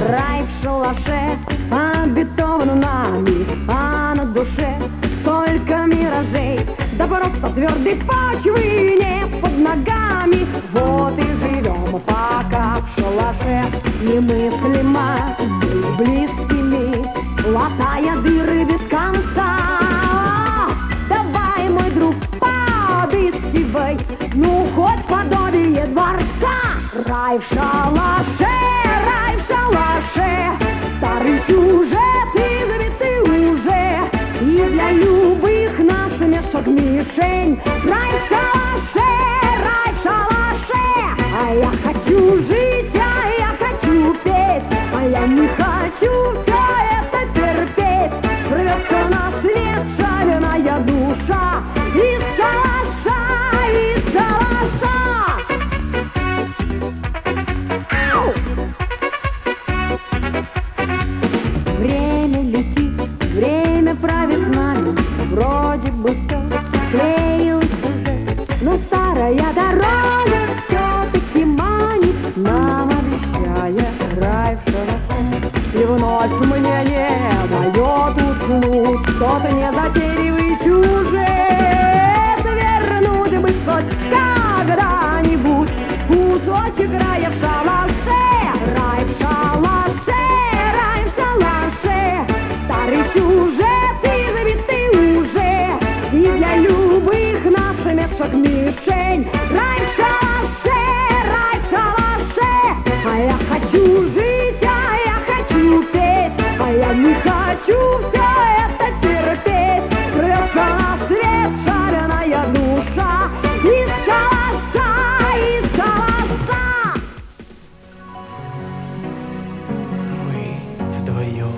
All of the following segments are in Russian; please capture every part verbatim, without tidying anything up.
Рай в шалаше, обетован нами, а на душе столько миражей. Да просто твердой почвы не под ногами. Вот и живем пока в шалаше. Немыслимо быть близкими, латая дыры без конца. Давай, мой друг, подыскивай, ну хоть подобие дворца. Рай в шалаше, рай в шалаше, старый сюжет избитый уже, и для любых насмешек мишень. Рай в шалаше, рай в шалаше, а я хочу жить, а я хочу петь, а я не хочу все это терпеть. Рвется на свет шальная душа из шалаша, из шалаша. Время летит, время правит нами, вроде бы все склеилось уже, но старая дорога все-таки манит, нам обещая рай в шалаше. И в ночь мне не дает уснуть что-то незатейливый сюжет. Вернуть бы хоть когда-нибудь кусочек рая в шалаше. Рай в шалаше, рай в шалаше, старый сюжет избитый уже, и для любых насмешек мишень. Рай в шалаше, рай в шалаше, а я хочу жить, а я хочу петь, а я не хочу все это терпеть. Рвется на свет шальная душа из шалаша, из шалаша. Мы вдвоем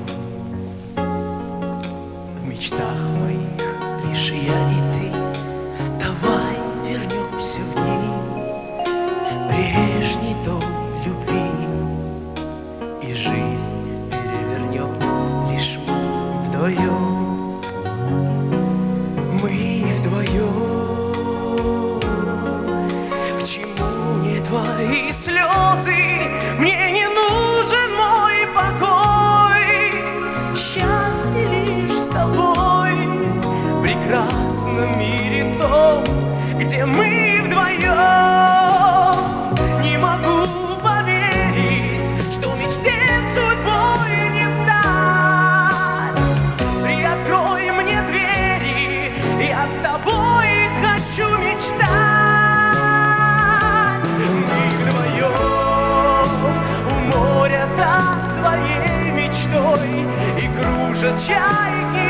в мечтах моих, лишь я и ты. Давай вернемся в дни прежней той любви, и жизнь перевернем лишь мы вдвоем. Мы вдвоем. К чему мне твои слезы? Мне не нужен мой покой. Счастье лишь с тобой в прекрасном мире том, где мы вдвоем. Не могу поверить, что мечте судьбой не стать. Приоткрой мне двери, я с тобой хочу мечтать. Мы вдвоем у моря за своей мечтой, и кружат чайки